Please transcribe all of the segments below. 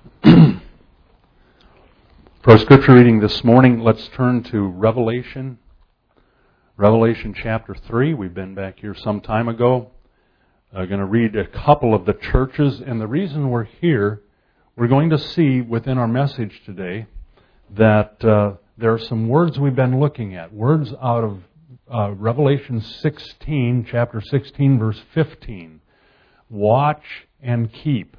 For our scripture reading this morning, let's turn to Revelation chapter 3. We've been back here some time ago. I'm going to read a couple of the churches, and the reason we're here, we're going to see within our message today that there are some words we've been looking at, words out of Revelation 16, chapter 16, verse 15. Watch and keep,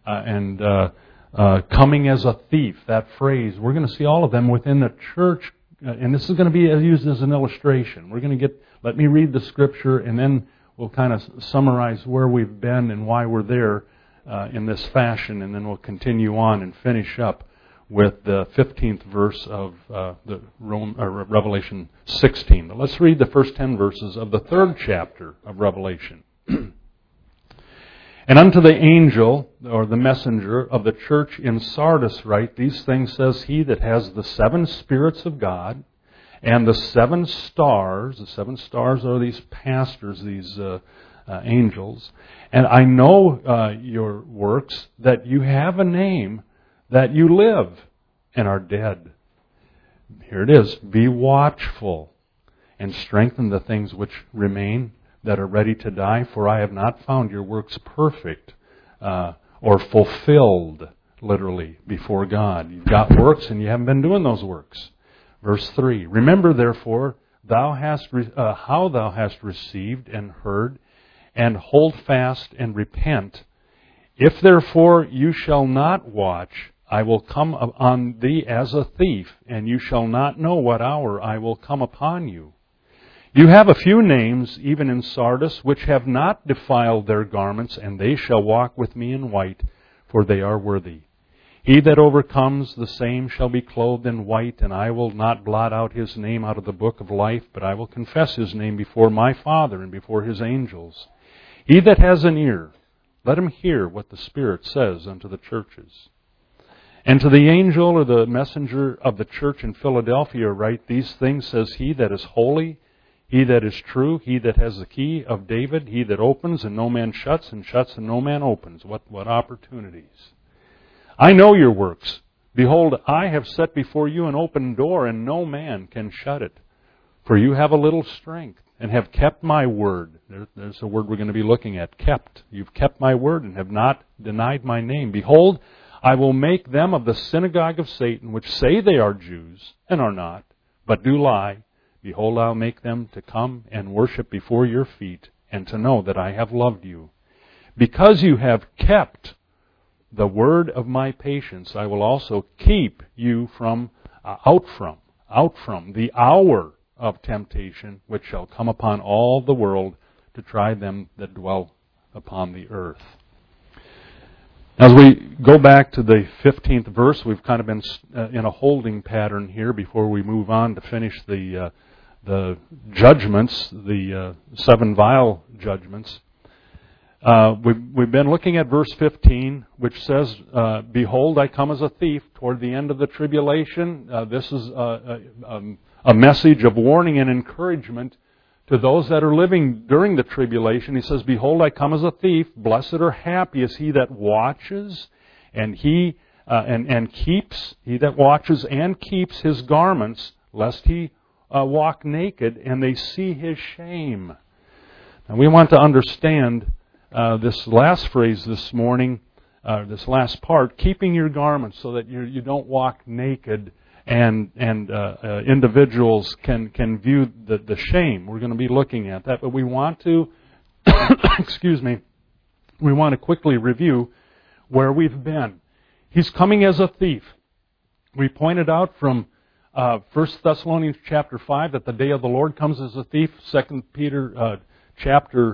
coming as a thief, that phrase. We're going to see all of them within the church, and this is going to be used as an illustration. Let me read the scripture, and then we'll kind of summarize where we've been and why we're there in this fashion, and then we'll continue on and finish up with the 15th verse of Revelation 16. But let's read the first 10 verses of the third chapter of Revelation. And unto the angel, or the messenger of the church in Sardis write, these things says he that has the 7 spirits of God, and the 7 stars. The 7 stars are these pastors, these angels. And I know your works, that you have a name, that you live and are dead. Here it is. Be watchful and strengthen the things which remain, that are ready to die, for I have not found your works perfect or fulfilled, literally, before God. You've got works and you haven't been doing those works. Verse 3, remember therefore how thou hast received and heard, and hold fast and repent. If therefore you shall not watch, I will come on thee as a thief, and you shall not know what hour I will come upon you. You have a few names, even in Sardis, which have not defiled their garments, and they shall walk with me in white, for they are worthy. He that overcomes, the same shall be clothed in white, and I will not blot out his name out of the book of life, but I will confess his name before my Father and before his angels. He that has an ear, let him hear what the Spirit says unto the churches. And to the angel or the messenger of the church in Philadelphia write, these things says he that is holy, he that is true, he that has the key of David, he that opens and no man shuts, and shuts and no man opens. What opportunities. I know your works. Behold, I have set before you an open door, and no man can shut it. For you have a little strength, and have kept my word. There's a word we're going to be looking at, kept. You've kept my word, and have not denied my name. Behold, I will make them of the synagogue of Satan, which say they are Jews, and are not, but do lie. Behold, I'll make them to come and worship before your feet, and to know that I have loved you. Because you have kept the word of my patience, I will also keep you out from the hour of temptation, which shall come upon all the world to try them that dwell upon the earth. As we go back to the 15th verse, we've kind of been in a holding pattern here before we move on to finish the judgments, the 7 vial judgments. We've been looking at verse 15, which says, behold, I come as a thief toward the end of the tribulation. This is a message of warning and encouragement to those that are living during the tribulation. He says, behold, I come as a thief. Blessed or happy is he that watches and keeps, he that watches and keeps his garments, lest he walk naked, and they see his shame. Now we want to understand this last phrase this morning, this last part, keeping your garments so that you don't walk naked, and individuals can view the shame. We're going to be looking at that, but we want to, we want to quickly review where we've been. He's coming as a thief. We pointed out from 1 Thessalonians chapter 5 that the day of the Lord comes as a thief. 2 Peter chapter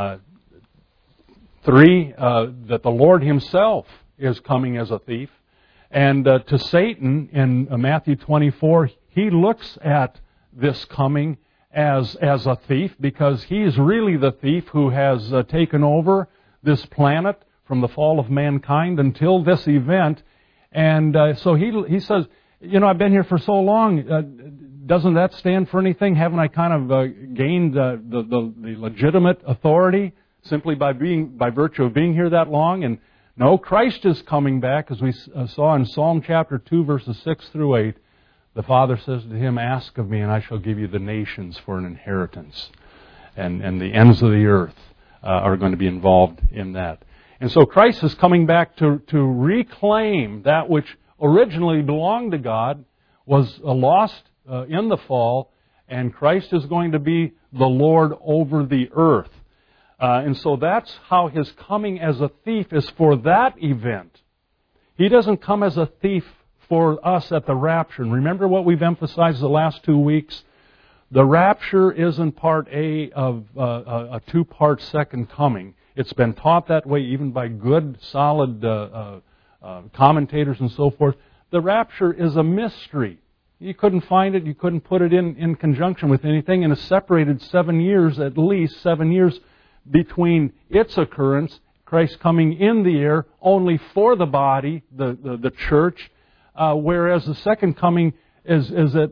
3 that the Lord himself is coming as a thief. And to Satan in Matthew 24, he looks at this coming as a thief, because he is really the thief who has taken over this planet from the fall of mankind until this event. And so he says, I've been here for so long. Doesn't that stand for anything? Haven't I kind of gained the legitimate authority simply by virtue of being here that long? And No, Christ is coming back, as we saw in Psalm chapter 2, verses 6 through 8. The Father says to Him, "Ask of me, and I shall give you the nations for an inheritance." And the ends of the earth are going to be involved in that. And so Christ is coming back to reclaim that which originally belonged to God, was lost in the fall, and Christ is going to be the Lord over the earth. And so that's how His coming as a thief is for that event. He doesn't come as a thief for us at the rapture. And remember what we've emphasized the last 2 weeks? The rapture isn't part A of a two-part second coming. It's been taught that way even by good, solid commentators and so forth. The rapture is a mystery. You couldn't find it, you couldn't put it in conjunction with anything, and it's separated 7 years, at least 7 years, between its occurrence, Christ coming in the air, only for the body, the church, whereas the second coming is at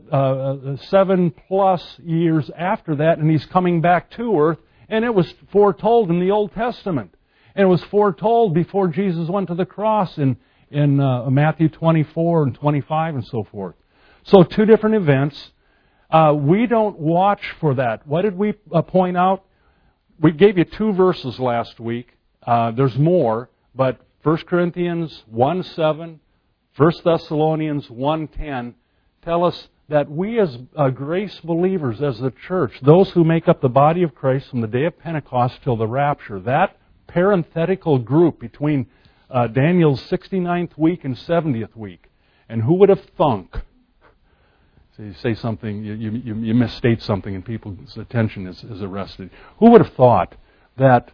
7+ years after that, and He's coming back to earth, and it was foretold in the Old Testament. And it was foretold before Jesus went to the cross in Matthew 24 and 25 and so forth. So 2 different events. We don't watch for that. What did we point out? We gave you 2 verses last week. There's more, but 1 Corinthians 1:7, 1 Thessalonians 1:10 tell us that we as grace believers, as the church, those who make up the body of Christ from the day of Pentecost till the rapture, that parenthetical group between Daniel's 69th week and 70th week. And who would have thunk? So you say something, you misstate something, and people's attention is arrested. Who would have thought that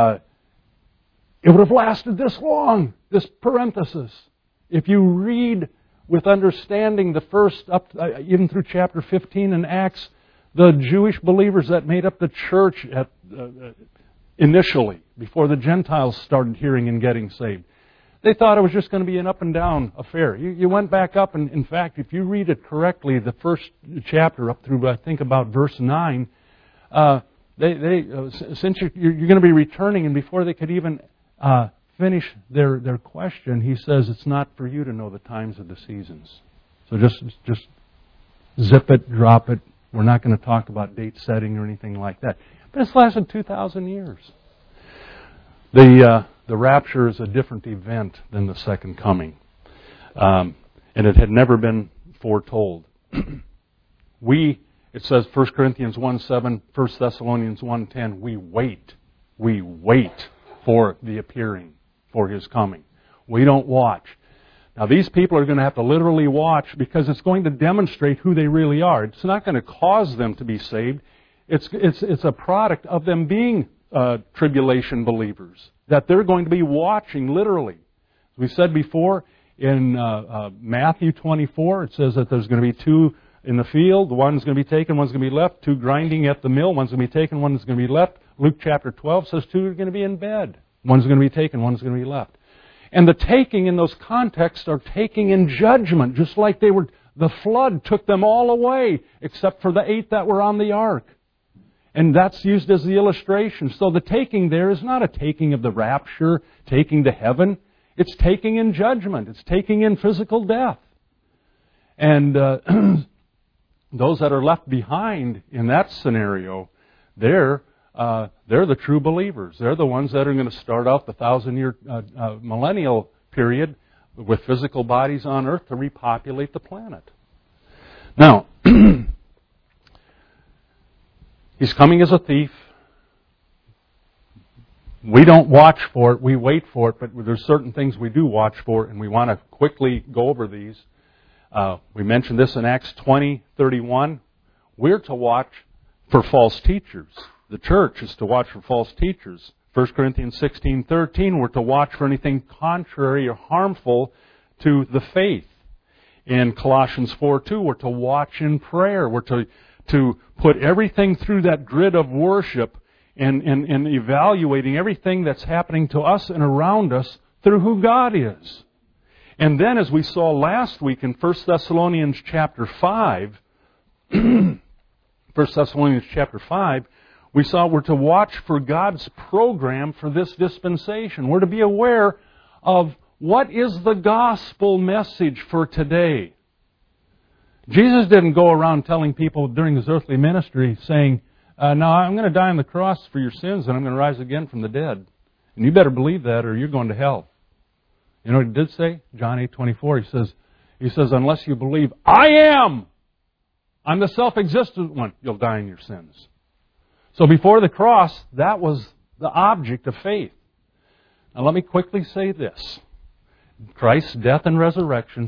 it would have lasted this long, this parenthesis? If you read with understanding the first, up even through chapter 15 in Acts, the Jewish believers that made up the church initially, before the Gentiles started hearing and getting saved, they thought it was just going to be an up and down affair. You went back up, and in fact, if you read it correctly, the first chapter up through, I think, about verse 9, since you're going to be returning, and before they could even finish their question, he says, it's not for you to know the times of the seasons. So just zip it, drop it. We're not going to talk about date setting or anything like that. But it's lasted 2,000 years. The rapture is a different event than the second coming. And it had never been foretold. It says 1 Corinthians 1:7, 1 Thessalonians 1:10, we wait for the appearing, for His coming. We don't watch. Now these people are going to have to literally watch, because it's going to demonstrate who they really are. It's not going to cause them to be saved. It's a product of them being tribulation believers, that they're going to be watching literally. As we said before, in Matthew 24, it says that there's going to be 2 in the field. One's going to be taken, one's going to be left. 2 grinding at the mill, one's going to be taken, one's going to be left. Luke chapter 12 says 2 are going to be in bed. One's going to be taken, one's going to be left. And the taking in those contexts are taking in judgment, just like the flood took them all away, except for the 8 that were on the ark. And that's used as the illustration. So the taking there is not a taking of the rapture, taking to heaven. It's taking in judgment. It's taking in physical death. And those that are left behind in that scenario, they're the true believers. They're the ones that are going to start out the 1,000-year millennial period with physical bodies on earth to repopulate the planet. Now, He's coming as a thief. We don't watch for it, we wait for it, but there's certain things we do watch for, and we want to quickly go over these. We mentioned this in Acts 20:31. We're to watch for false teachers. The church is to watch for false teachers. 1 Corinthians 16:13, we're to watch for anything contrary or harmful to the faith. In Colossians 4:2, we're to watch in prayer. We're to put everything through that grid of worship and evaluating everything that's happening to us and around us through who God is. And then, as we saw last week in 1 Thessalonians chapter 5, 1 Thessalonians chapter 5, we saw we're to watch for God's program for this dispensation. We're to be aware of what is the gospel message for today. Jesus didn't go around telling people during His earthly ministry saying, now I'm going to die on the cross for your sins and I'm going to rise again from the dead. And you better believe that or you're going to hell. You know what He did say? John 8:24, He says, unless you believe, I'm the self-existent one, you'll die in your sins. So before the cross, that was the object of faith. Now let me quickly say this. Christ's death and resurrection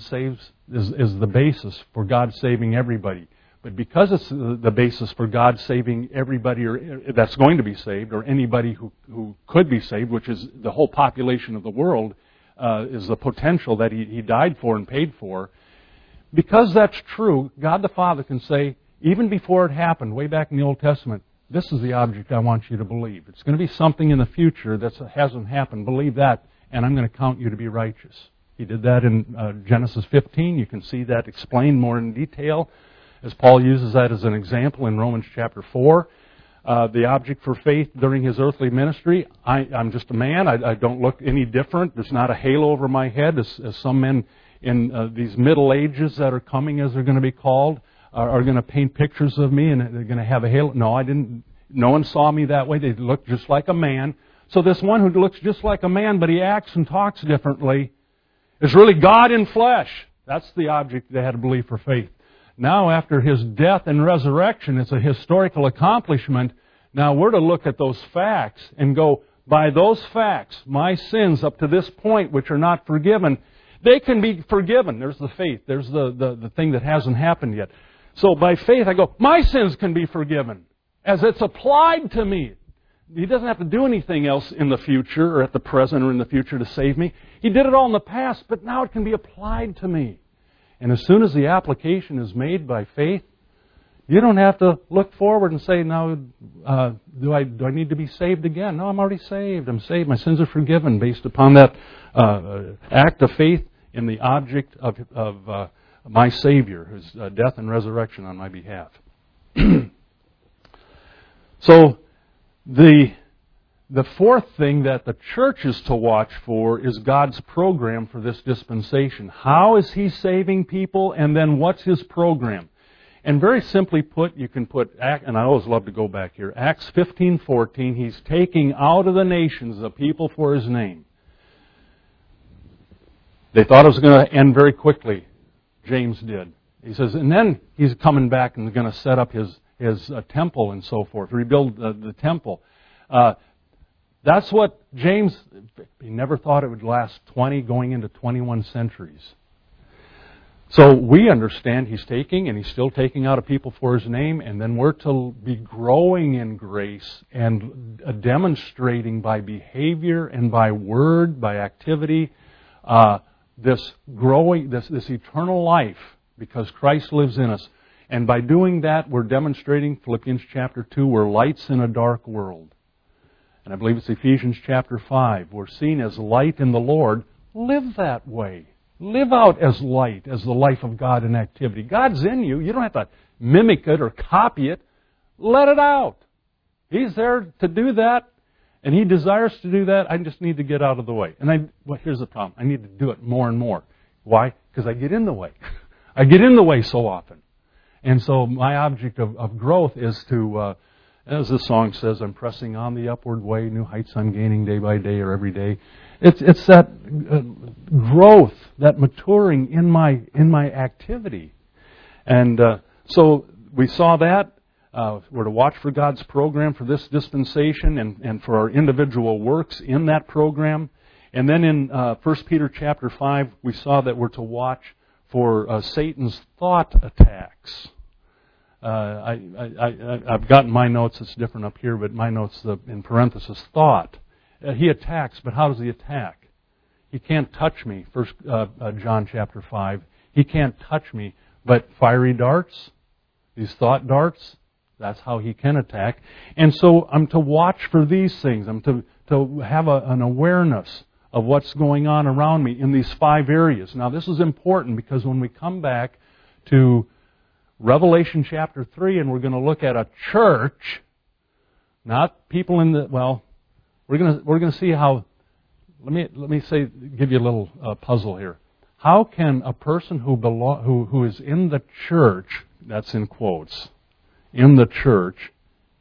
is the basis for God saving everybody. But because it's the basis for God saving everybody that's going to be saved, or anybody who could be saved, which is the whole population of the world, is the potential that He died for and paid for. Because that's true, God the Father can say, even before it happened, way back in the Old Testament, this is the object I want you to believe. It's going to be something in the future that hasn't happened. Believe that, and I'm going to count you to be righteous. He did that in Genesis 15. You can see that explained more in detail as Paul uses that as an example in Romans chapter 4. The object for faith during His earthly ministry, I'm just a man. I don't look any different. There's not a halo over my head as some men in these Middle Ages that are coming, as they're going to be called, are going to paint pictures of me and they're going to have a halo. No, I didn't. No one saw me that way. They looked just like a man. So this one who looks just like a man, but he acts and talks differently, is really God in flesh. That's the object they had to believe for faith. Now, after His death and resurrection, it's a historical accomplishment. Now we're to look at those facts and go, by those facts, my sins up to this point, which are not forgiven, they can be forgiven. There's the faith. There's the thing that hasn't happened yet. So by faith, I go, my sins can be forgiven as it's applied to me. He doesn't have to do anything else in the future or at the present or in the future to save me. He did it all in the past, but now it can be applied to me. And as soon as the application is made by faith, you don't have to look forward and say, now, do I need to be saved again? No, I'm already saved. I'm saved. My sins are forgiven based upon that act of faith in the object of my Savior, whose death and resurrection on my behalf. So, the fourth thing that the church is to watch for is God's program for this dispensation. How is He saving people, and then what's His program? And very simply put, you can put, and I always love to go back here, Acts 15:14, He's taking out of the nations the people for His name. They thought it was going to end very quickly. James did. He says, and then He's coming back and going to set up His temple and so forth, rebuild the temple. That's what James, he never thought it would last 20, going into 21 centuries. So we understand He's taking, and He's still taking out a people for His name, and then we're to be growing in grace and demonstrating by behavior and by word, by activity, this eternal life, because Christ lives in us. And by doing that, we're demonstrating, Philippians chapter 2, we're lights in a dark world. And I believe it's Ephesians chapter 5. We're seen as light in the Lord. Live that way. Live out as light, as the life of God in activity. God's in you. You don't have to mimic it or copy it. Let it out. He's there to do that, and He desires to do that. I just need to get out of the way. And here's the problem. I need to do it more and more. Why? Because I get in the way. I get in the way so often. And so my object of growth is to, as the song says, I'm pressing on the upward way, new heights I'm gaining day by day or every day. It's that growth, that maturing in my activity. And so we saw that. We're to watch for God's program for this dispensation and for our individual works in that program. And then in 1 Peter chapter 5, we saw that we're to watch for Satan's thought attacks. I've gotten my notes, it's different up here, but my notes in parenthesis, thought. He attacks, but how does he attack? He can't touch me, John chapter 5. He can't touch me, but fiery darts, these thought darts, that's how he can attack. And so I'm to watch for these things. I'm to have an awareness of what's going on around me in these 5 areas. Now, this is important because when we come back to Revelation chapter 3, and we're going to look at a church, not people we're going to see how let me give you a little puzzle here. How can a person who is in the church, that's in quotes, in the church,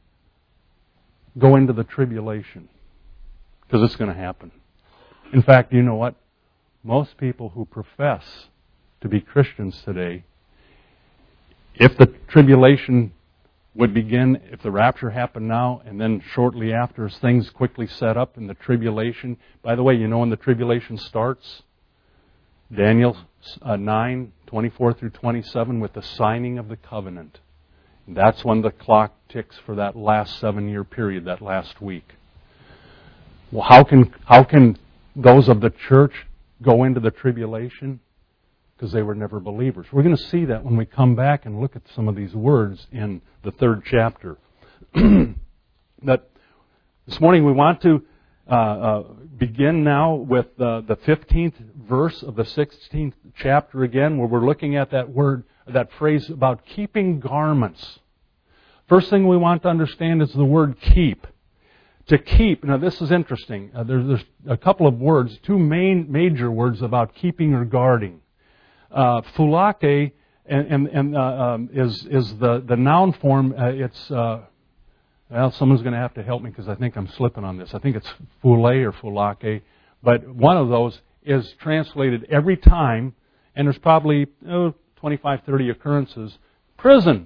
go into the tribulation? Because it's going to happen. In fact, you know what? Most people who profess to be Christians today, if the tribulation would begin, if the rapture happened now, and then shortly after, as things quickly set up in the tribulation. By the way, you know when the tribulation starts? Daniel 9, 24 through 27, with the signing of the covenant. And that's when the clock ticks for that last 7-year period, that last week. Well, how can those of the church go into the tribulation? Because they were never believers. We're going to see that when we come back and look at some of these words in the 3rd chapter. That this morning we want to begin now with the 15th verse of the 16th chapter again, where we're looking at that word, that phrase about keeping garments. First thing we want to understand is the word keep. To keep. Now this is interesting. There's a couple of words, two major words about keeping or guarding. Phulake is the noun form. Someone's going to have to help me because I think I'm slipping on this. I think it's phule or phulake, but one of those is translated every time, and there's probably 25, 30 occurrences. Prison.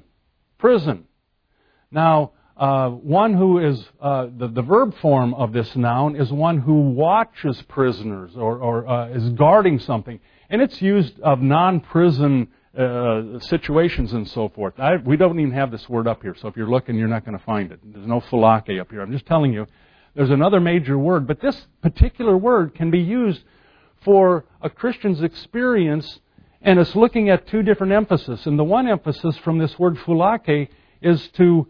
Now, one who is the verb form of this noun is one who watches prisoners or is guarding something. And it's used of non-prison situations and so forth. We don't even have this word up here, so if you're looking, you're not going to find it. There's no philake up here. I'm just telling you, there's another major word, but this particular word can be used for a Christian's experience, and it's looking at two different emphases. And the one emphasis from this word phulake is to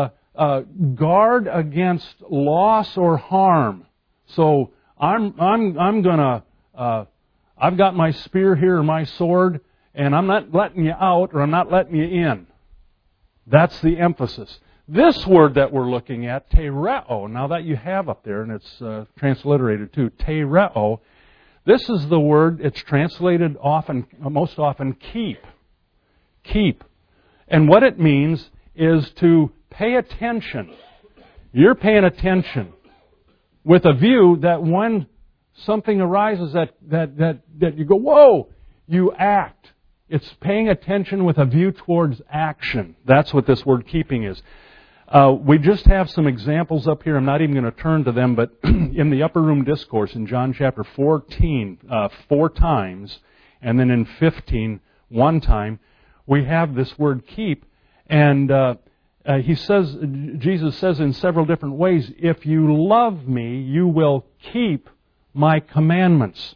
guard against loss or harm. So I'm going to... I've got my spear here or my sword, and I'm not letting you out or I'm not letting you in. That's the emphasis. This word that we're looking at, tereo, now that you have up there, and it's transliterated too, tereo, this is the word, it's translated most often keep. Keep. And what it means is to pay attention. You're paying attention with a view that when something arises that you go, whoa, you act. It's paying attention with a view towards action. That's what this word keeping is. We just have some examples up here. I'm not even going to turn to them, but in the upper room discourse in John chapter 14, 4 times, and then in 15, 1 time, we have this word keep. And Jesus says in several different ways, if you love me, you will keep my commandments.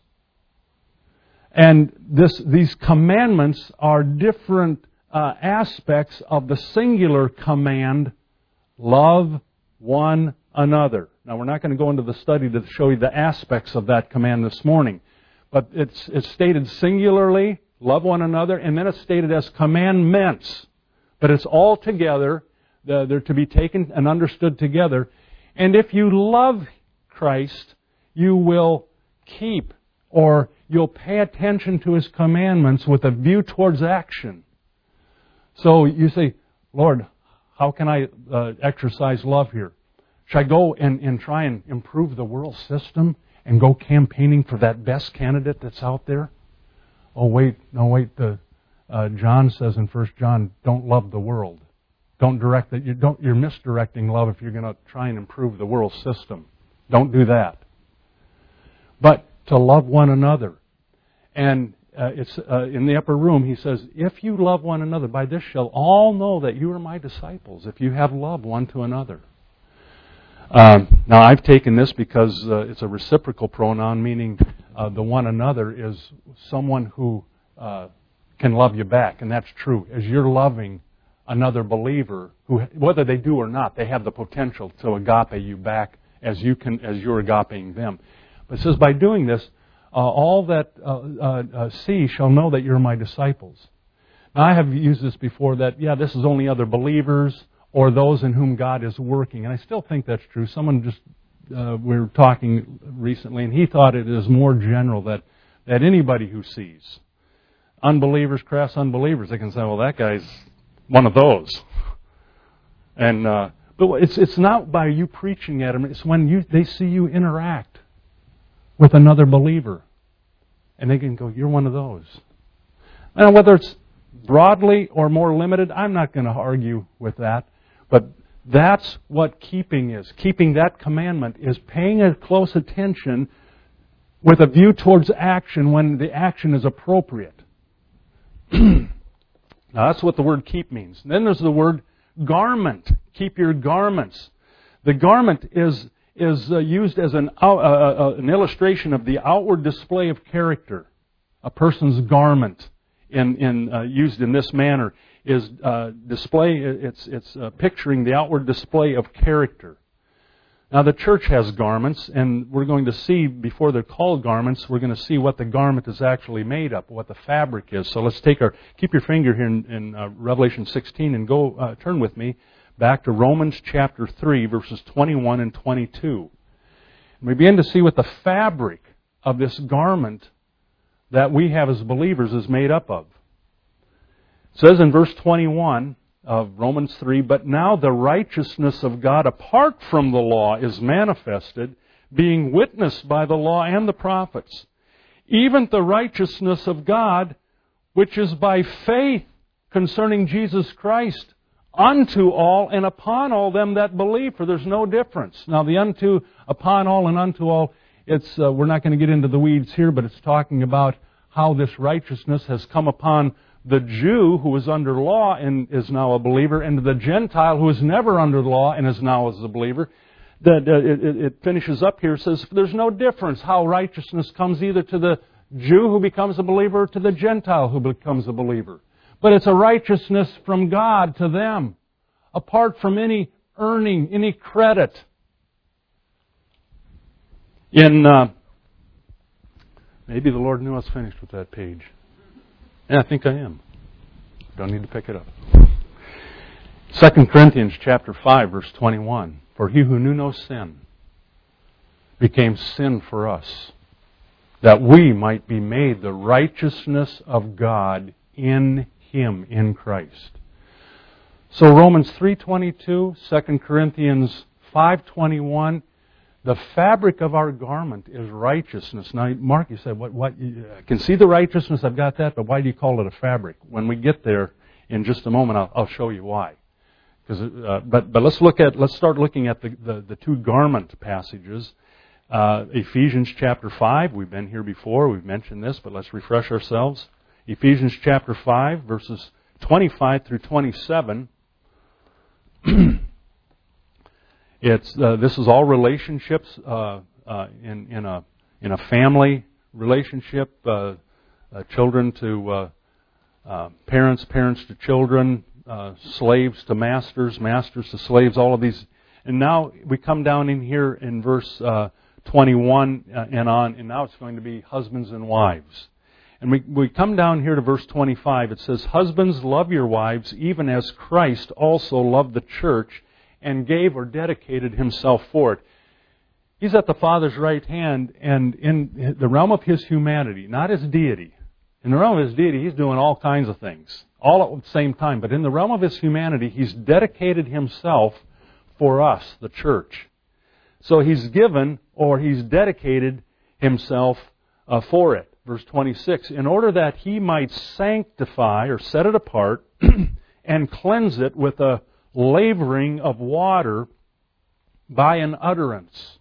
And these commandments are different aspects of the singular command, love one another. Now, we're not going to go into the study to show you the aspects of that command this morning. But it's stated singularly, love one another, and then it's stated as commandments. But it's all together. They're to be taken and understood together. And if you love Christ, you will keep, or you'll pay attention to His commandments with a view towards action. So you say, Lord, how can I exercise love here? Should I go and try and improve the world system and go campaigning for that best candidate that's out there? Oh, wait. John says in 1 John, don't love the world. Don't direct it. You're misdirecting love if you're going to try and improve the world system. Don't do that. But to love one another. And it's in the upper room, he says, if you love one another, by this shall all know that you are my disciples, if you have love one to another. Now, I've taken this because it's a reciprocal pronoun, meaning the one another is someone who can love you back. And that's true. As you're loving another believer, who, whether they do or not, they have the potential to agape you back as you're agapeing them. But it says, by doing this, all that see shall know that you're my disciples. Now, I have used this before that, this is only other believers or those in whom God is working. And I still think that's true. Someone just we were talking recently, and he thought it is more general that anybody who sees unbelievers, crass unbelievers, they can say, well, that guy's one of those. And but it's not by you preaching at them. It's when they see you interact with another believer, and they can go, you're one of those. Now, whether it's broadly or more limited, I'm not going to argue with that. But that's what keeping is. Keeping that commandment is paying a close attention with a view towards action when the action is appropriate. Now, that's what the word keep means. Then there's the word garment. Keep your garments. The garment is used as an illustration of the outward display of character. A person's garment, used in this manner, is display. It's picturing the outward display of character. Now, the church has garments, and we're going to see, before they're called garments, we're going to see what the garment is actually made of, what the fabric is. So let's keep your finger here in Revelation 16 and go turn with me back to Romans chapter 3, verses 21 and 22. And we begin to see what the fabric of this garment that we have as believers is made up of. It says in verse 21 of Romans 3, but now the righteousness of God apart from the law is manifested, being witnessed by the law and the prophets, even the righteousness of God, which is by faith concerning Jesus Christ, unto all and upon all them that believe, for there's no difference. Now the unto, upon all, and unto all, it's we're not going to get into the weeds here, but it's talking about how this righteousness has come upon the Jew who is under law and is now a believer, and the Gentile who is never under the law and is now a believer. It finishes up here, says there's no difference how righteousness comes either to the Jew who becomes a believer or to the Gentile who becomes a believer. But it's a righteousness from God to them, apart from any earning, any credit. Maybe the Lord knew I was finished with that page. Yeah, I think I am. Don't need to pick it up. 2 Corinthians chapter 5, verse 21. For he who knew no sin became sin for us, that we might be made the righteousness of God in Him, in Christ. So Romans 3:22, 2 Corinthians 5:21, the fabric of our garment is righteousness. Now, Mark, you said, what? I can see the righteousness, I've got that, but why do you call it a fabric? When we get there in just a moment, I'll show you why. But let's start looking at the two garment passages. Ephesians chapter 5, we've been here before, we've mentioned this, but let's refresh ourselves. Ephesians chapter 5, verses 25 through 27. This is all relationships in a family relationship, children to parents, parents to children, slaves to masters, masters to slaves. All of these, and now we come down in here in verse 21 and on, and now it's going to be husbands and wives. And we come down here to verse 25. It says, husbands, love your wives, even as Christ also loved the church and gave or dedicated Himself for it. He's at the Father's right hand, and in the realm of His humanity, not His deity. In the realm of His deity, He's doing all kinds of things, all at the same time. But in the realm of His humanity, He's dedicated Himself for us, the church. So He's given, or He's dedicated Himself for it. Verse 26, in order that He might sanctify, or set it apart, and cleanse it with a lavering of water by an utterance.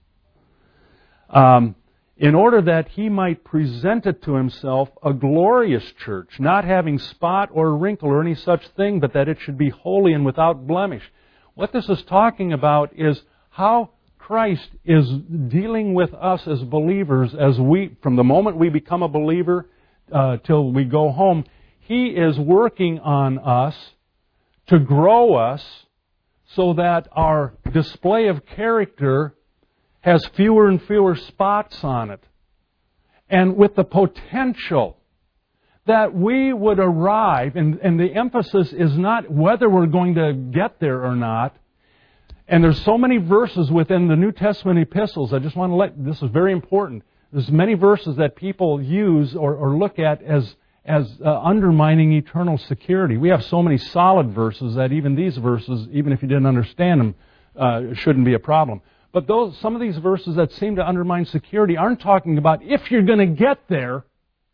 In order that He might present it to Himself a glorious church, not having spot or wrinkle or any such thing, but that it should be holy and without blemish. What this is talking about is how Christ is dealing with us as believers, from the moment we become a believer till we go home. He is working on us to grow us so that our display of character has fewer and fewer spots on it. And with the potential that we would arrive, and the emphasis is not whether we're going to get there or not, And there's so many verses within the New Testament epistles. I just want to this is very important. There's many verses that people use or look at as undermining eternal security. We have so many solid verses that even these verses, even if you didn't understand them, shouldn't be a problem. But some of these verses that seem to undermine security aren't talking about if you're going to get there.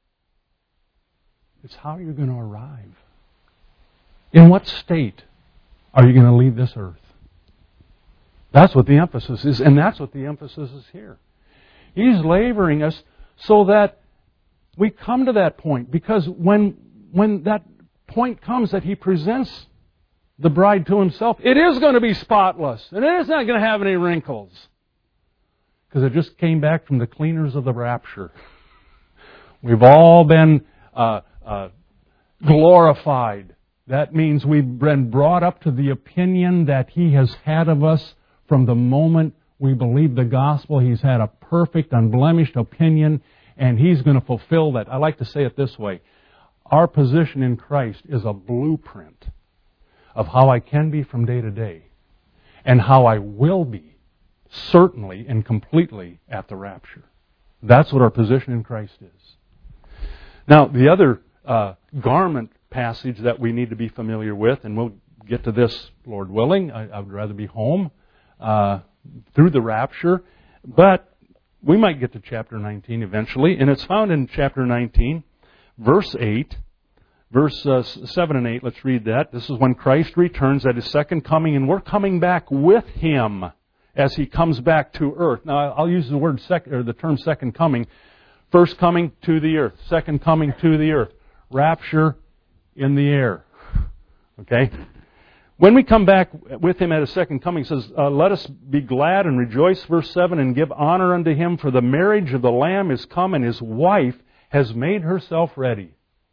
It's how you're going to arrive. In what state are you going to leave this earth? That's what the emphasis is, and that's what the emphasis is here. He's laboring us so that we come to that point, because when that point comes that He presents the bride to Himself, it is going to be spotless, and it is not going to have any wrinkles, because it just came back from the cleaners of the rapture. We've all been glorified. That means we've been brought up to the opinion that He has had of us from the moment we believe the gospel. He's had a perfect, unblemished opinion, and He's going to fulfill that. I like to say it this way. Our position in Christ is a blueprint of how I can be from day to day, and how I will be, certainly and completely, at the rapture. That's what our position in Christ is. Now, the other garment passage that we need to be familiar with, and we'll get to this, Lord willing. I would rather be home through the rapture, but we might get to chapter 19 eventually, and it's found in chapter 19, verse 8, verse 7 and 8. Let's read that. This is when Christ returns at His second coming, and we're coming back with Him as He comes back to earth. Now, I'll use the word the term second coming. First coming to the earth, second coming to the earth, rapture in the air. Okay? When we come back with Him at His second coming, it says, let us be glad and rejoice, verse 7, and give honor unto Him, for the marriage of the Lamb is come, and His wife has made herself ready.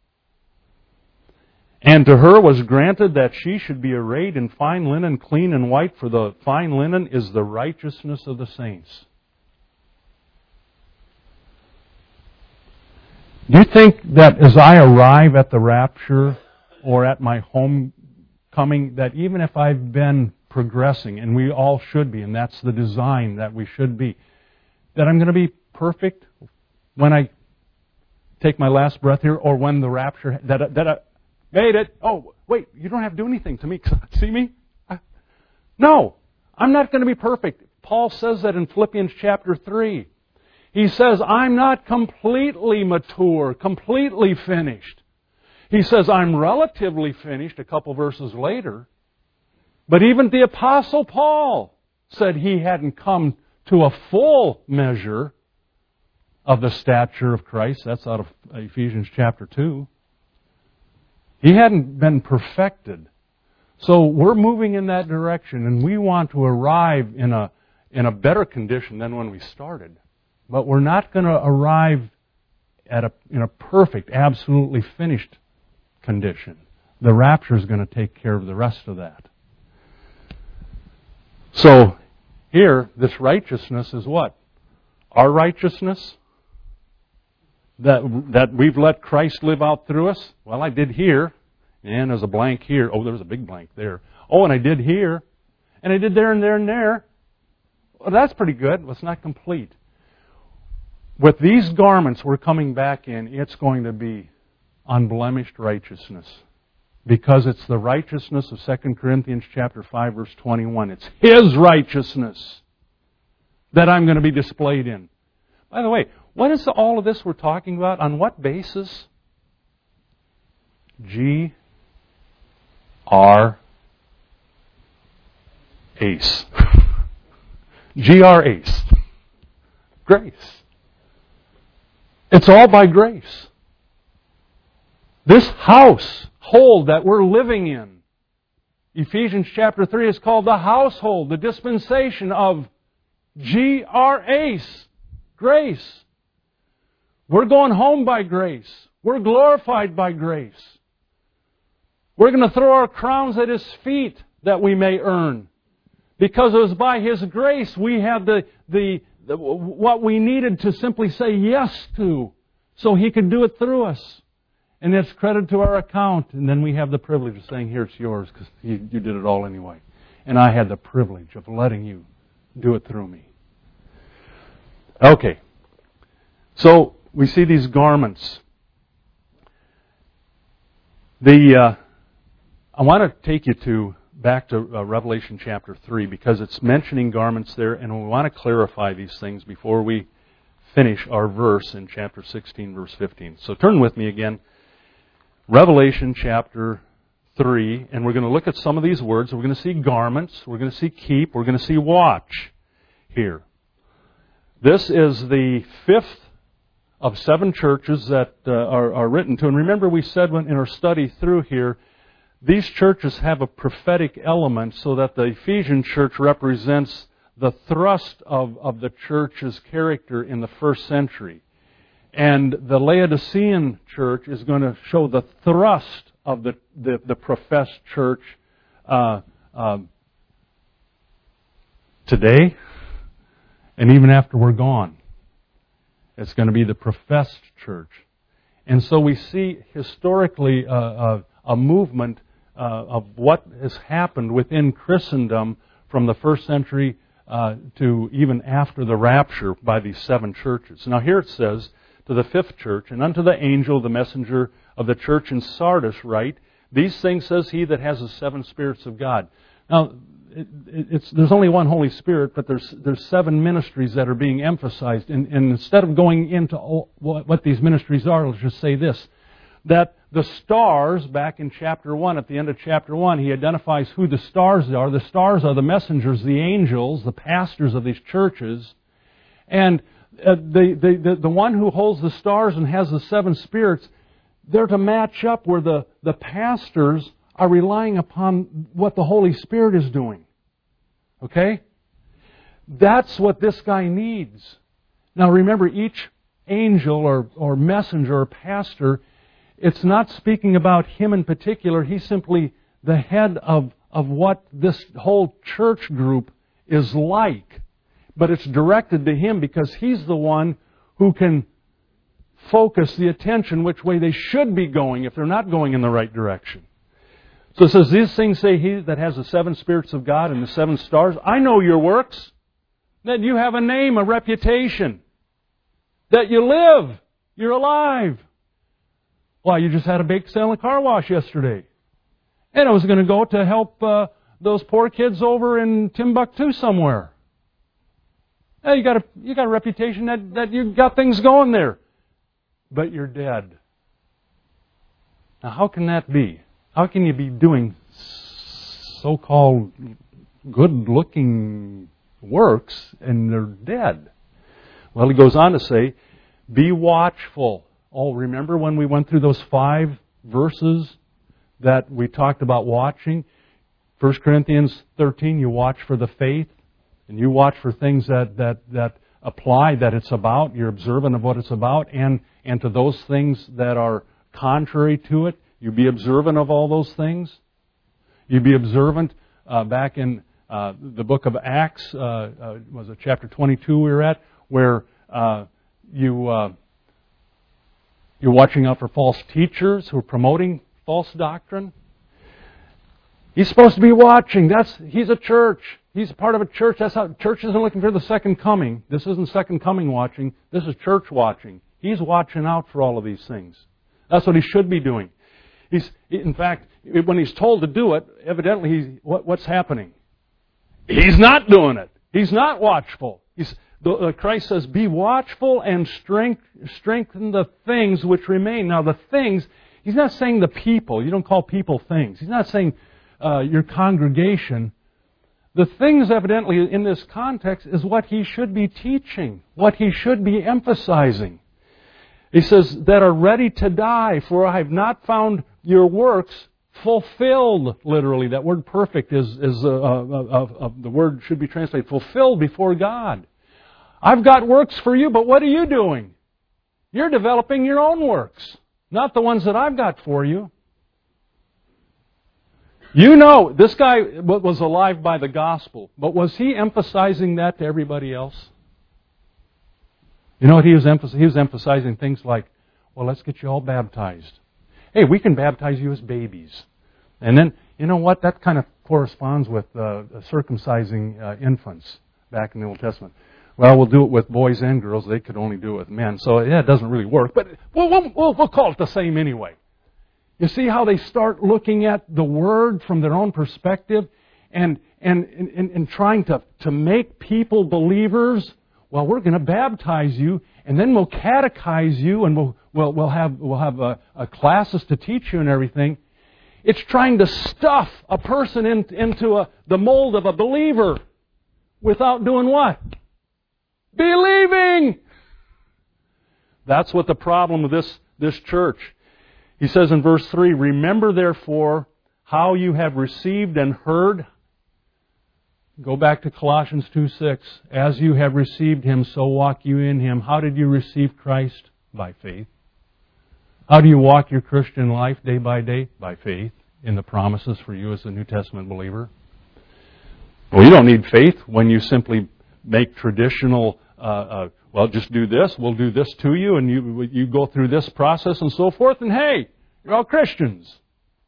And to her was granted that she should be arrayed in fine linen, clean and white, for the fine linen is the righteousness of the saints. Do you think that as I arrive at the rapture or at my homecoming, that even if I've been progressing, and we all should be, and that's the design that we should be, that I'm going to be perfect when I take my last breath here, or when the rapture, that I made it? Oh, wait, you don't have to do anything to me. See me? No, I'm not going to be perfect. Paul says that in Philippians chapter 3. He says, I'm not completely mature, completely finished. He says, I'm relatively finished a couple verses later. But even the Apostle Paul said he hadn't come to a full measure of the stature of Christ. That's out of Ephesians chapter 2. He hadn't been perfected. So we're moving in that direction, and we want to arrive in a better condition than when we started. But we're not going to arrive in a perfect, absolutely finished condition. The rapture is going to take care of the rest of that. So, here, this righteousness is what? Our righteousness? That we've let Christ live out through us? Well, I did here, and there's a blank here. Oh, there's a big blank there. Oh, and I did here, and I did there and there and there. Well, that's pretty good. Well, it's not complete. With these garments we're coming back in, it's going to be unblemished righteousness. Because it's the righteousness of 2 Corinthians chapter 5, verse 21. It's His righteousness that I'm going to be displayed in. By the way, what is all of this we're talking about? On what basis? G-R-A-C-E. G-R-A-C-E. Grace. It's all by grace. This household that we're living in, Ephesians chapter 3 is called the household, the dispensation of G-R-A-C-E, grace. We're going home by grace. We're glorified by grace. We're going to throw our crowns at His feet that we may earn. Because it was by His grace we have what we needed to simply say yes to, so He could do it through us. And it's credit to our account, and then we have the privilege of saying, here, it's yours, because you did it all anyway. and I had the privilege of letting you do it through me. Okay. So, we see these garments. I want to take you back to Revelation chapter 3 because it's mentioning garments there, and we want to clarify these things before we finish our verse in chapter 16, verse 15. So turn with me again, Revelation chapter 3, and we're going to look at some of these words. We're going to see garments, we're going to see keep, we're going to see watch here. This is the fifth of 7 churches that are written to. And remember we said in our study through here, these churches have a prophetic element so that the Ephesian church represents the thrust of the church's character in the first century. And the Laodicean church is going to show the thrust of the professed church today and even after we're gone. It's going to be the professed church. And so we see historically a movement of what has happened within Christendom from the first century to even after the rapture by these 7 churches. Now here it says, to the 5th church, and unto the angel, the messenger of the church in Sardis write, these things says he that has the 7 spirits of God. Now, there's only one Holy Spirit, but there's 7 ministries that are being emphasized. And instead of going into what these ministries are, let's just say this, that the stars, back in chapter 1, at the end of chapter 1, he identifies who the stars are. The stars are the messengers, the angels, the pastors of these churches. And the one who holds the stars and has the 7 spirits, they're to match up where the pastors are relying upon what the Holy Spirit is doing. Okay? That's what this guy needs. Now remember, each angel or messenger or pastor, it's not speaking about him in particular. He's simply the head of what this whole church group is like. But it's directed to him because he's the one who can focus the attention which way they should be going if they're not going in the right direction. So it says, these things say he that has the 7 spirits of God and the 7 stars. I know your works, that you have a name, a reputation, that you live, you're alive. Well, you just had a bake sale and a car wash yesterday. And I was going to go to help those poor kids over in Timbuktu somewhere. You got a reputation that you've got things going there. But you're dead. Now how can that be? How can you be doing so-called good-looking works and they're dead? Well, he goes on to say, be watchful. Oh, remember when we went through those 5 verses that we talked about watching? 1 Corinthians 13, you watch for the faith, and you watch for things that apply, that it's about. You're observant of what it's about, and to those things that are contrary to it, you be observant of all those things. You be observant back in the book of Acts, was it chapter 22 we were at, where you're watching out for false teachers who are promoting false doctrine. He's supposed to be watching. He's a church. He's a part of a church. That's how church isn't looking for the second coming. This isn't second coming watching. This is church watching. He's watching out for all of these things. That's what he should be doing. In fact, when he's told to do it, evidently what's happening? He's not doing it. He's not watchful. Christ says, be watchful and strengthen the things which remain. Now the things, he's not saying the people. You don't call people things. He's not saying your congregation. The things evidently in this context is what he should be teaching, what he should be emphasizing. He says, that are ready to die, for I have not found your works fulfilled, literally. That word perfect is the word should be translated fulfilled before God. I've got works for you, but what are you doing? You're developing your own works, not the ones that I've got for you. You know, this guy was alive by the gospel, but was he emphasizing that to everybody else? You know what he was emphasizing? He was emphasizing things like, well, let's get you all baptized. Hey, we can baptize you as babies. And then, you know what? That kind of corresponds with circumcising infants back in the Old Testament. Well, we'll do it with boys and girls. They could only do it with men. So, yeah, it doesn't really work. But we'll call it the same anyway. You see how they start looking at the Word from their own perspective and trying to make people believers? Well, we're going to baptize you, and then we'll catechize you, and we'll have classes to teach you and everything. It's trying to stuff a person into the mold of a believer without doing what? Believing! That's what the problem with this church. He says in verse 3, remember therefore how you have received and heard. Go back to Colossians 2:6. As you have received Him, so walk you in Him. How did you receive Christ? By faith. How do you walk your Christian life day by day? By faith in the promises for you as a New Testament believer. Well, you don't need faith when you simply make traditional, well, just do this, we'll do this to you, and you go through this process and so forth, and hey, you're all Christians.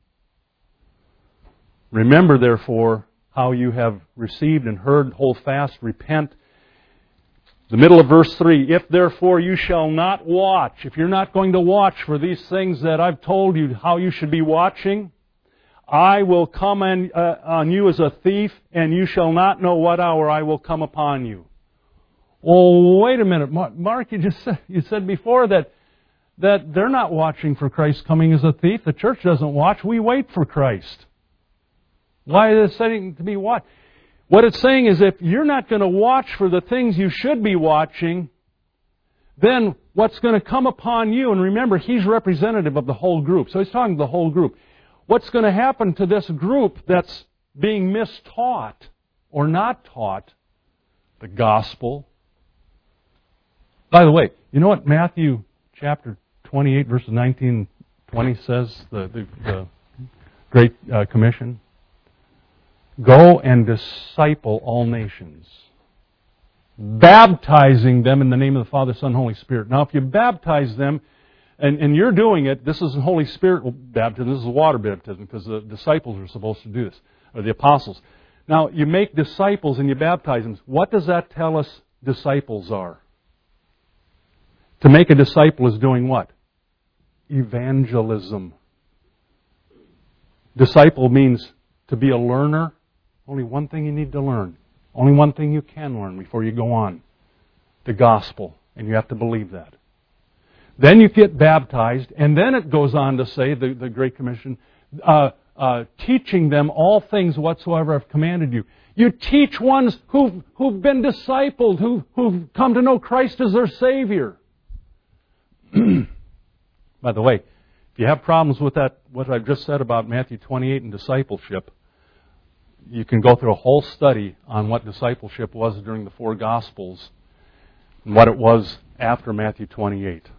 Remember, therefore, how you have received and heard, hold fast, repent. The middle of verse 3, if therefore you shall not watch, if you're not going to watch for these things that I've told you how you should be watching, I will come on you as a thief, and you shall not know what hour I will come upon you. Oh, wait a minute, Mark, you said before that they're not watching for Christ coming as a thief. The church doesn't watch. We wait for Christ. Why is it saying to be watched? What it's saying is if you're not going to watch for the things you should be watching, then what's going to come upon you, and remember, he's representative of the whole group, so he's talking to the whole group. What's going to happen to this group that's being mistaught or not taught the gospel? By the way, you know what Matthew chapter 28, verses 19 and 20 says, the Great Commission? Go and disciple all nations, baptizing them in the name of the Father, Son, and Holy Spirit. Now, if you baptize them, and you're doing it, this isn't Holy Spirit baptism, this is water baptism, because the disciples are supposed to do this, or the apostles. Now, you make disciples and you baptize them. What does that tell us disciples are? To make a disciple is doing what? Evangelism. Disciple means to be a learner. Only one thing you need to learn. Only one thing you can learn before you go on. The gospel. And you have to believe that. Then you get baptized, and then it goes on to say, the Great Commission, teaching them all things whatsoever I've commanded you. You teach ones who've been discipled, who've come to know Christ as their Savior. By the way, if you have problems with that, what I've just said about Matthew 28 and discipleship, you can go through a whole study on what discipleship was during the four Gospels and what it was after Matthew 28.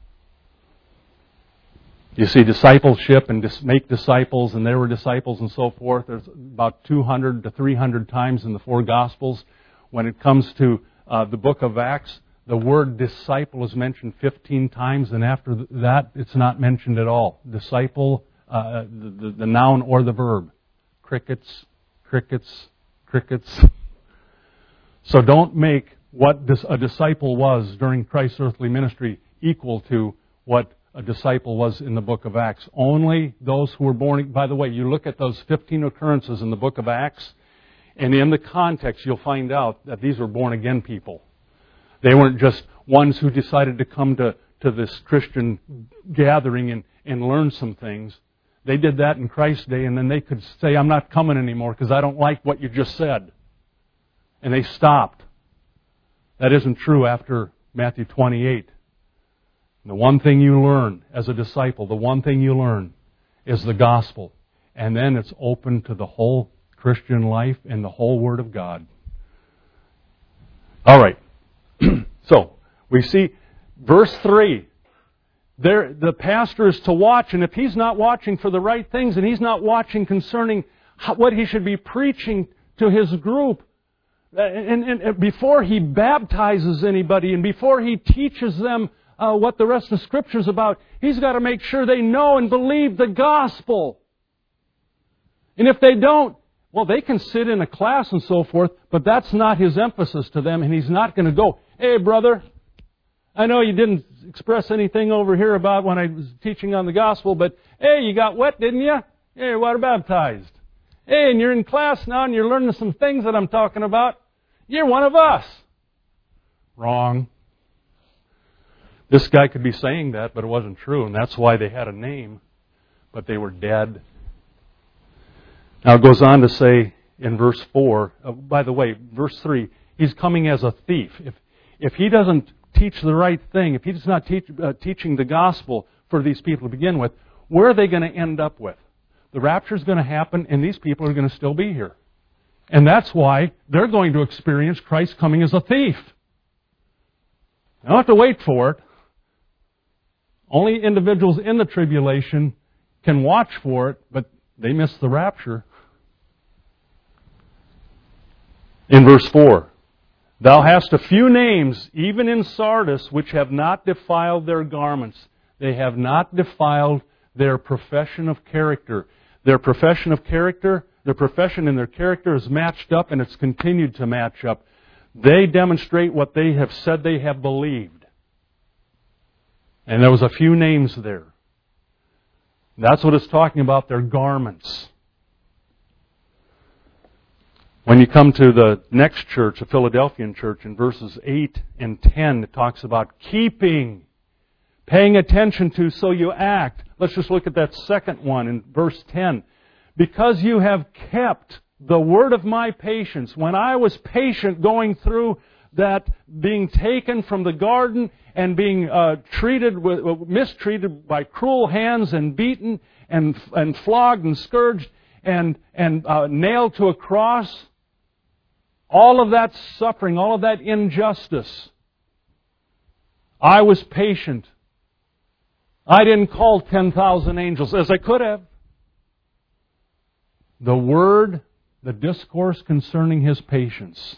You see, discipleship and make disciples, and there were disciples and so forth. There's about 200 to 300 times in the four Gospels. When it comes to the book of Acts, the word disciple is mentioned 15 times, and after that, it's not mentioned at all. Disciple, the noun or the verb. Crickets, crickets, crickets. So don't make what a disciple was during Christ's earthly ministry equal to what a disciple was in the book of Acts. Only those who were born... By the way, you look at those 15 occurrences in the book of Acts, and in the context you'll find out that these were born-again people. They weren't just ones who decided to come to this Christian gathering and learn some things. They did that in Christ's day, and then they could say, I'm not coming anymore because I don't like what you just said. And they stopped. That isn't true after Matthew 28. The one thing you learn as a disciple, the one thing you learn is the gospel. And then it's open to the whole Christian life and the whole Word of God. All right. So, we see verse 3. The pastor is to watch, and if he's not watching for the right things, and he's not watching concerning what he should be preaching to his group, and before he baptizes anybody, and before he teaches them what the rest of the Scripture is about, he's got to make sure they know and believe the gospel. And if they don't, Well, they can sit in a class and so forth, but that's not his emphasis to them, and he's not going to go, hey, brother, I know you didn't express anything over here about when I was teaching on the gospel, but hey, you got wet, didn't you? Hey, you're water baptized. Hey, and you're in class now and you're learning some things that I'm talking about. You're one of us. Wrong. This guy could be saying that, but it wasn't true, and that's why they had a name, but they were dead. Now it goes on to say in verse 4, by the way, verse 3, he's coming as a thief. If he doesn't teach the right thing, if he's not teaching the gospel for these people to begin with, where are they going to end up with? The rapture is going to happen, and these people are going to still be here. And that's why they're going to experience Christ coming as a thief. They don't have to wait for it. Only individuals in the tribulation can watch for it, but they miss the rapture. In verse 4, thou hast a few names, even in Sardis, which have not defiled their garments. They have not defiled their profession of character. Their profession of character, their profession and their character is matched up, and it's continued to match up. They demonstrate what they have said they have believed. And there was a few names there. That's what it's talking about, their garments. When you come to the next church, the Philadelphian church, in verses 8 and 10, it talks about keeping, paying attention to, so you act. Let's just look at that second one in verse 10. Because you have kept the word of my patience. When I was patient going through that, being taken from the garden and being mistreated by cruel hands and beaten and flogged and scourged and nailed to a cross, all of that suffering, all of that injustice, I was patient. I didn't call 10,000 angels as I could have. The word, the discourse concerning His patience,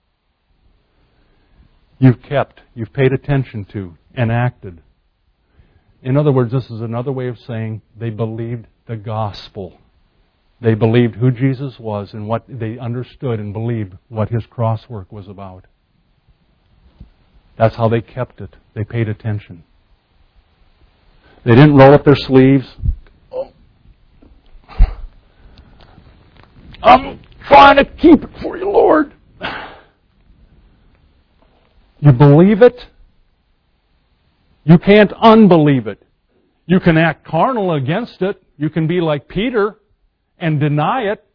you've kept, you've paid attention to, and acted. In other words, this is another way of saying they believed the gospel. They believed who Jesus was and what they understood and believed what His cross work was about. That's how they kept it. They paid attention. They didn't roll up their sleeves. Oh, I'm trying to keep it for you, Lord. You believe it. You can't unbelieve it. You can act carnal against it. You can be like Peter and deny it.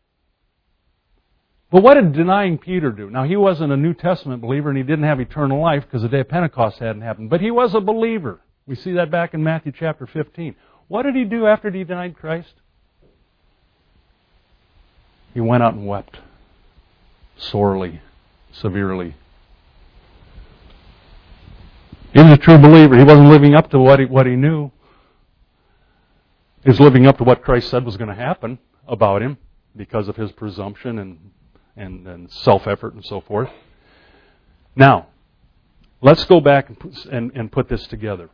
But what did denying Peter do? Now, he wasn't a New Testament believer and he didn't have eternal life because the day of Pentecost hadn't happened. But he was a believer. We see that back in Matthew chapter 15. What did he do after he denied Christ? He went out and wept sorely, severely. He was a true believer. He wasn't living up to what he knew. He was living up to what Christ said was going to happen about him because of his presumption and self-effort and so forth. Now, let's go back and put this together.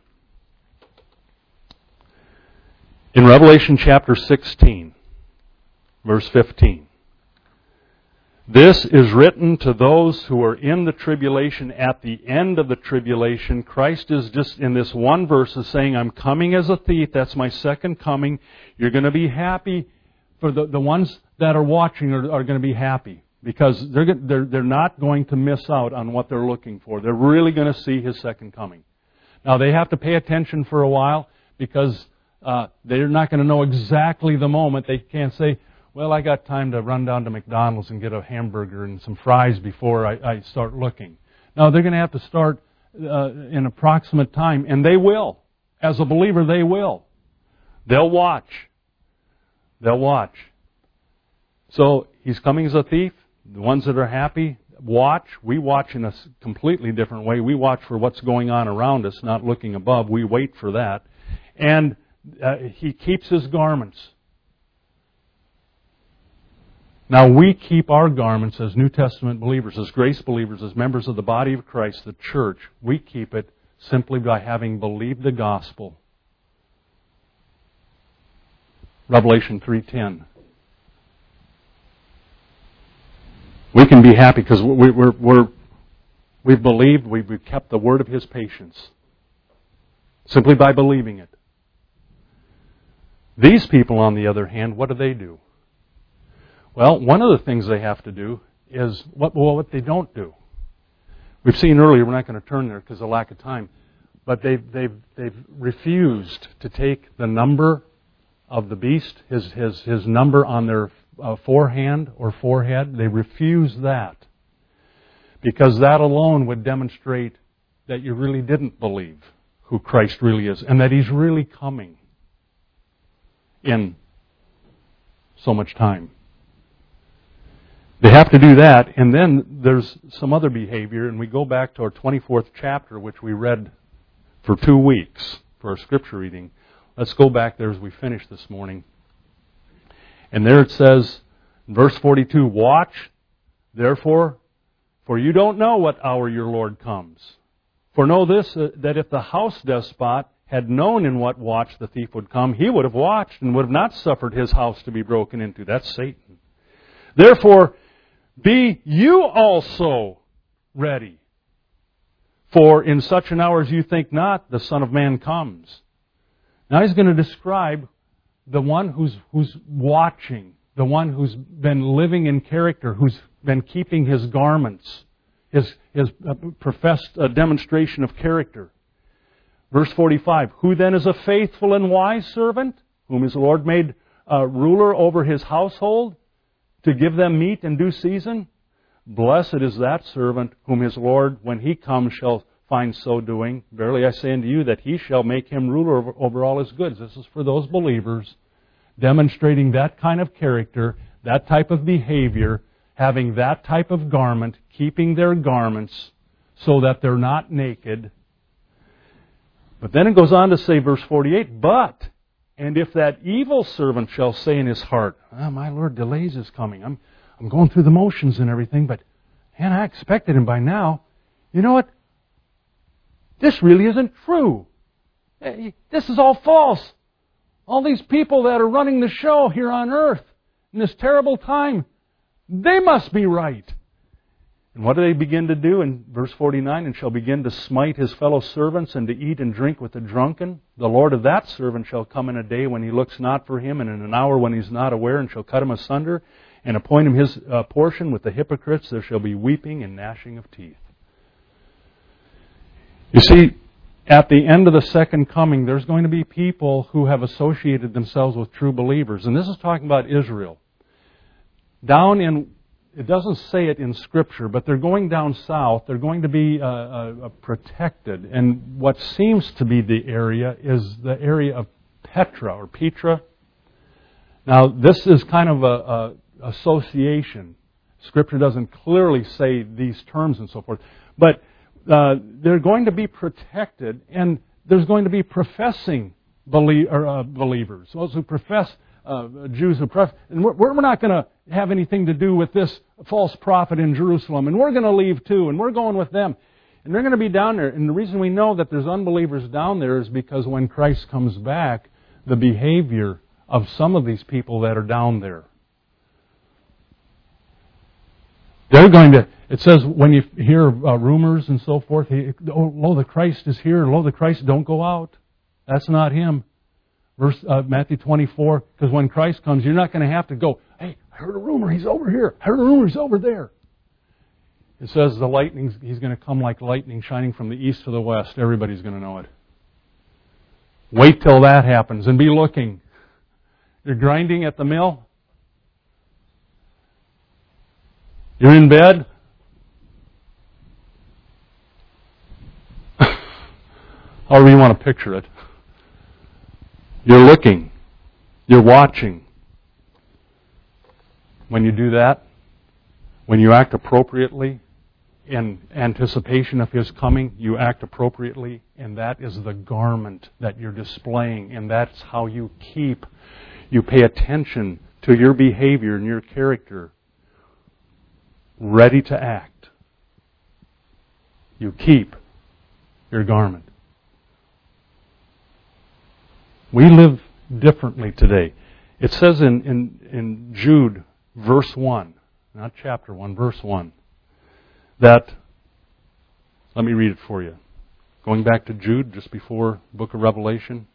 In Revelation chapter 16, verse 15, this is written to those who are in the tribulation at the end of the tribulation. Christ is just in this one verse is saying, I'm coming as a thief. That's my second coming. You're going to be happy. For the ones that are watching are going to be happy because they're not going to miss out on what they're looking for. They're really going to see His second coming. Now, they have to pay attention for a while because they're not going to know exactly the moment. They can't say, well, I got time to run down to McDonald's and get a hamburger and some fries before I start looking. No, they're going to have to start in approximate time, and they will. As a believer, they will. They'll watch. They'll watch. So, He's coming as a thief. The ones that are happy, watch. We watch in a completely different way. We watch for what's going on around us, not looking above. We wait for that. And He keeps His garments. Now, we keep our garments as New Testament believers, as grace believers, as members of the body of Christ, the church. We keep it simply by having believed the gospel. Revelation 3:10. We can be happy because we've believed, we've kept the word of His patience. Simply by believing it. These people, on the other hand, what do? Well, one of the things they have to do is what they don't do. We've seen earlier, we're not going to turn there because of lack of time, but they've refused to take the number of the beast, his number on their forehand or forehead. They refuse that because that alone would demonstrate that you really didn't believe who Christ really is and that He's really coming in so much time. They have to do that, and then there's some other behavior, and we go back to our 24th chapter, which we read for 2 weeks for our scripture reading. Let's go back there as we finish this morning. And there it says, verse 42, "Watch, therefore, for you don't know what hour your Lord comes. For know this, that if the house despot had known in what watch the thief would come, he would have watched and would have not suffered his house to be broken into." That's Satan. "Therefore, be you also ready. For in such an hour as you think not, the Son of Man comes." Now He's going to describe the one who's watching, the one who's been living in character, who's been keeping his garments, his professed demonstration of character. Verse 45, "Who then is a faithful and wise servant, whom his Lord made ruler over his household, to give them meat in due season? Blessed is that servant whom his Lord, when He comes, shall find so doing. Verily I say unto you that He shall make him ruler over all his goods." This is for those believers, demonstrating that kind of character, that type of behavior, having that type of garment, keeping their garments so that they're not naked. But then it goes on to say, verse 48, "But, and if that evil servant shall say in his heart, my Lord delays His coming. I'm going through the motions and everything, but man, I expected Him by now. You know what? This really isn't true. This is all false. All these people that are running the show here on earth in this terrible time, they must be right." And what do they begin to do in verse 49? "And shall begin to smite his fellow servants, and to eat and drink with the drunken. The Lord of that servant shall come in a day when he looks not for him, and in an hour when he's not aware, and shall cut him asunder, and appoint him his portion with the hypocrites. There shall be weeping and gnashing of teeth." You see, at the end of the second coming, there's going to be people who have associated themselves with true believers. And this is talking about Israel. Down in, it doesn't say it in Scripture, but they're going down south. They're going to be protected. And what seems to be the area is the area of Petra or Petra. Now, this is kind of a association. Scripture doesn't clearly say these terms and so forth. But they're going to be protected, and there's going to be professing believers, those who profess, Jews who profess. And we're not going to have anything to do with this false prophet in Jerusalem, and we're going to leave too, and we're going with them. And they're going to be down there. And the reason we know that there's unbelievers down there is because when Christ comes back, the behavior of some of these people that are down there. They're going to, it says when you hear rumors and so forth, lo, the Christ is here, lo, the Christ, don't go out. That's not Him. Verse Matthew 24, because when Christ comes, you're not going to have to go, "Hey, I heard a rumor, He's over here. I heard a rumor, He's over there." It says He's going to come like lightning shining from the east to the west. Everybody's going to know it. Wait till that happens and be looking. You're grinding at the mill. You're in bed. However you want to picture it. You're looking. You're watching. When you do that, when you act appropriately in anticipation of His coming, you act appropriately, and that is the garment that you're displaying, and that's how you pay attention to your behavior and your character, ready to act. You keep your garment. We live differently today. It says in Jude, verse 1, not chapter 1, verse 1. Let me read it for you. Going back to Jude, just before the book of Revelation.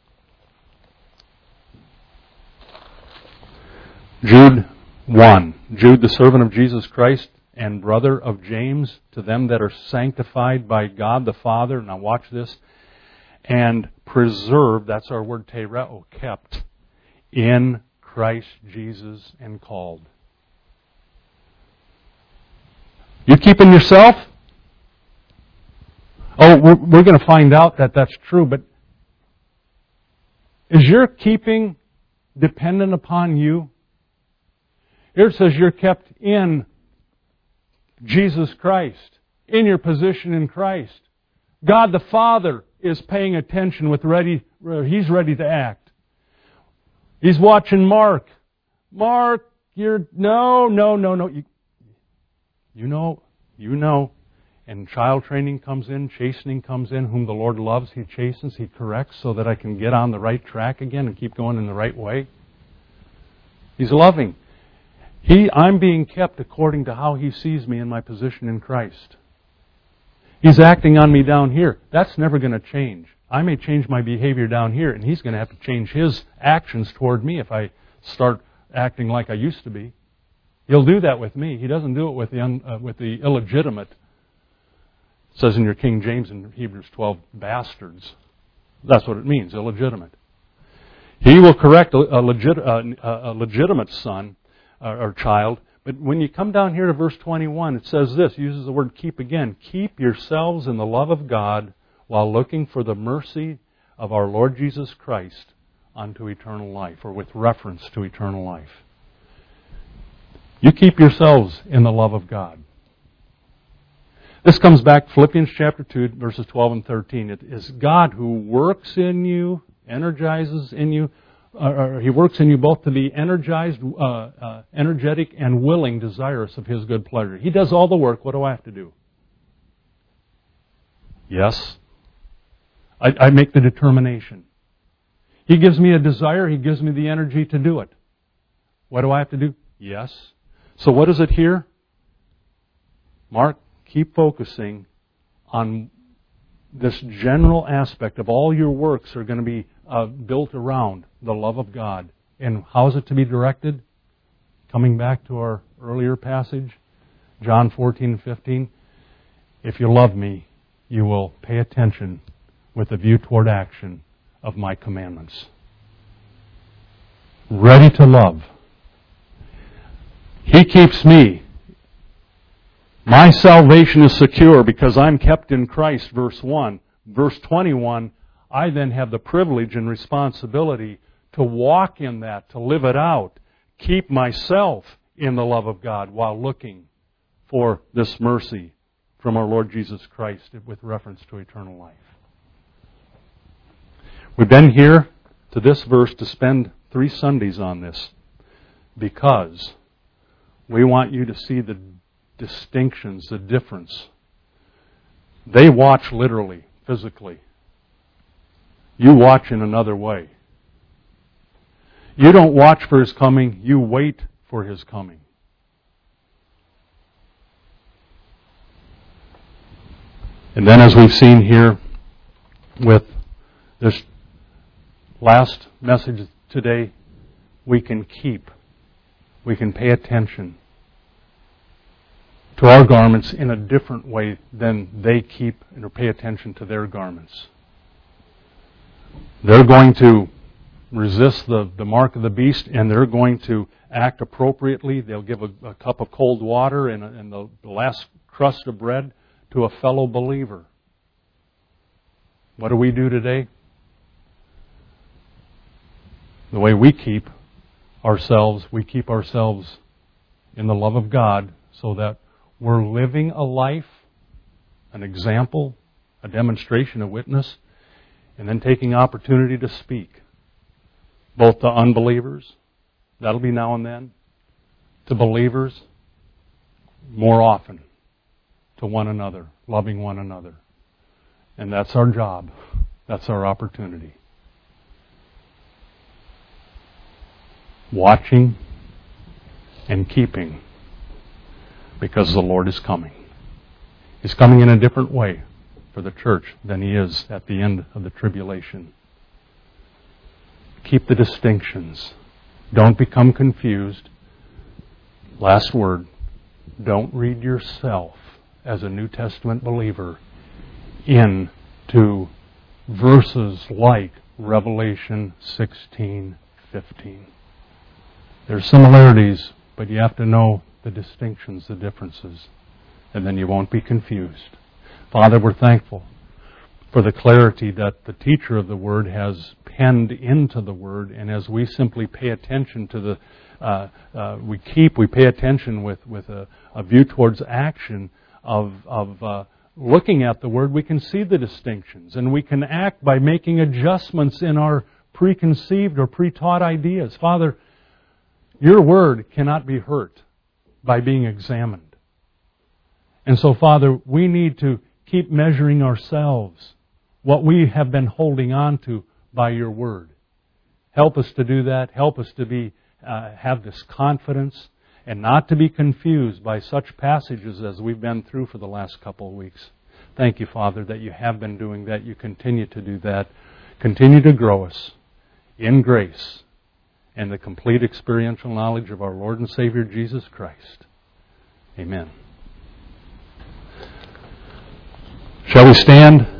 Jude 1. Jude, the servant of Jesus Christ and brother of James, to them that are sanctified by God the Father. Now watch this. And preserved, that's our word tereo, kept, in Christ Jesus and called. You keeping yourself? Oh, we're going to find out that that's true, but is your keeping dependent upon you? Here it says you're kept in Jesus Christ, in your position in Christ. God the Father is paying attention He's ready to act. He's watching Mark. Mark, no. You know. And child training comes in, chastening comes in. Whom the Lord loves, He chastens, He corrects, so that I can get on the right track again and keep going in the right way. He's loving. I'm being kept according to how He sees me in my position in Christ. He's acting on me down here. That's never going to change. I may change my behavior down here, and He's going to have to change His actions toward me if I start acting like I used to be. He'll do that with me. He doesn't do it with the illegitimate. It says in your King James in Hebrews 12, bastards. That's what it means, illegitimate. He will correct a legitimate son or child. But when you come down here to verse 21, it says this, uses the word keep again. Keep yourselves in the love of God while looking for the mercy of our Lord Jesus Christ unto eternal life, or with reference to eternal life. You keep yourselves in the love of God. This comes back to Philippians chapter 2, verses 12 and 13. It is God who works in you, energizes in you, He works in you both to be energized, energetic, and willing, desirous of His good pleasure. He does all the work. What do I have to do? Yes. I make the determination. He gives me a desire. He gives me the energy to do it. What do I have to do? Yes. So what is it here? Mark, keep focusing on this general aspect of all your works are going to be built around the love of God. And how is it to be directed? Coming back to our earlier passage, John 14:15. If you love me, you will pay attention with a view toward action of my commandments. Ready to love. He keeps me. My salvation is secure because I'm kept in Christ, verse 1. Verse 21, I then have the privilege and responsibility to walk in that, to live it out, keep myself in the love of God while looking for this mercy from our Lord Jesus Christ with reference to eternal life. We've been here to this verse to spend 3 Sundays on this because we want you to see the distinctions, the difference. They watch literally, physically. You watch in another way. You don't watch for His coming, you wait for His coming. And then as we've seen here with this last message today, we can pay attention to our garments in a different way than they keep or pay attention to their garments. They're going to resist the mark of the beast, and they're going to act appropriately. They'll give a cup of cold water and the last crust of bread to a fellow believer. What do we do today? The way we keep ourselves in the love of God so that we're living a life, an example, a demonstration, a witness, and then taking opportunity to speak, both to unbelievers, that'll be now and then, to believers, more often, to one another, loving one another. And that's our job. That's our opportunity. Watching and keeping because the Lord is coming. He's coming in a different way for the church than He is at the end of the tribulation. Keep the distinctions. Don't become confused. Last word, don't read yourself as a New Testament believer into verses like Revelation 16:15. There's similarities, but you have to know the distinctions, the differences, and then you won't be confused. Father, we're thankful for the clarity that the teacher of the Word has penned into the Word, and as we simply pay attention to we pay attention with a view towards action of looking at the Word, we can see the distinctions, and we can act by making adjustments in our preconceived or pre-taught ideas. Father, Your Word cannot be hurt by being examined. And so, Father, we need to keep measuring ourselves, what we have been holding on to by Your Word. Help us to do that. Help us to have this confidence and not to be confused by such passages as we've been through for the last couple of weeks. Thank You, Father, that You have been doing that. You continue to do that. Continue to grow us in grace and the complete experiential knowledge of our Lord and Savior Jesus Christ. Amen. Shall we stand?